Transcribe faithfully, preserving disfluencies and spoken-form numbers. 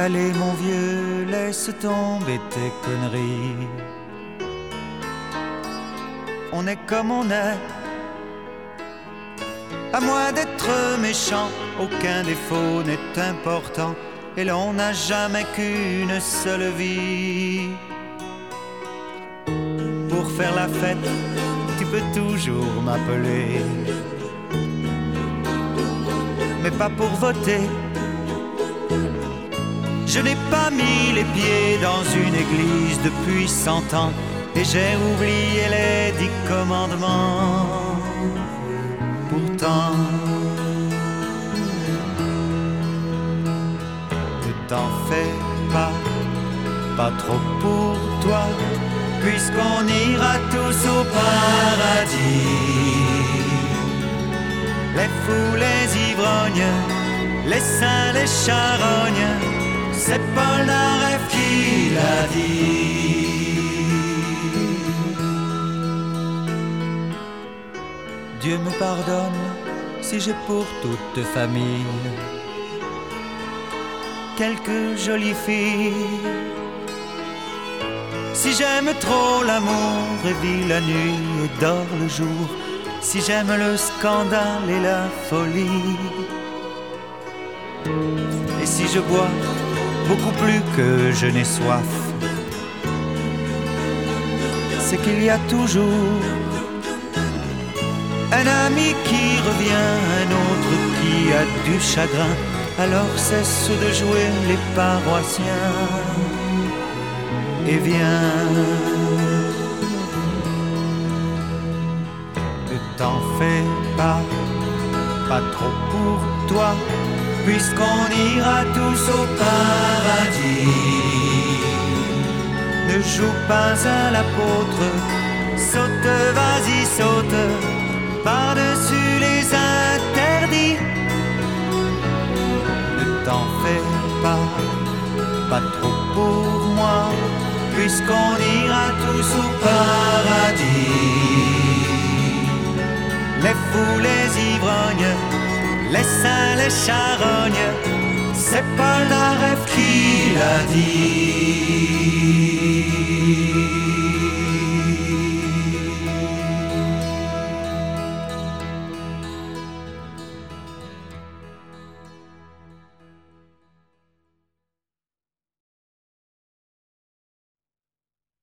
Allez mon vieux, laisse tomber tes conneries. On est comme on est. À moins d'être méchant, aucun défaut n'est important. Et l'on n'a jamais qu'une seule vie. Pour faire la fête, tu peux toujours m'appeler, mais pas pour voter. Je n'ai pas mis les pieds dans une église depuis cent ans, et j'ai oublié les dix commandements. Pourtant, ne t'en fais pas, pas trop pour toi, puisqu'on ira tous au paradis. Les fous, les ivrognes, les saints, les charognes, c'est Paul Naref qui l'a dit. Dieu me pardonne si j'ai pour toute famille quelques jolies filles. Si j'aime trop l'amour et vis la nuit et dors le jour, si j'aime le scandale et la folie, et si je bois beaucoup plus que je n'ai soif, c'est qu'il y a toujours un ami qui revient, un autre qui a du chagrin. Alors cesse de jouer les paroissiens et viens. Ne t'en fais pas, pas trop pour toi, puisqu'on ira tous au paradis. Ne joue pas à l'apôtre, saute, vas-y, saute par-dessus les interdits. Ne t'en fais pas, pas trop pour moi, puisqu'on ira tous au paradis. Les fous, les ivrognes, les saints, les charognes, c'est Paul Naref qui l'a dit.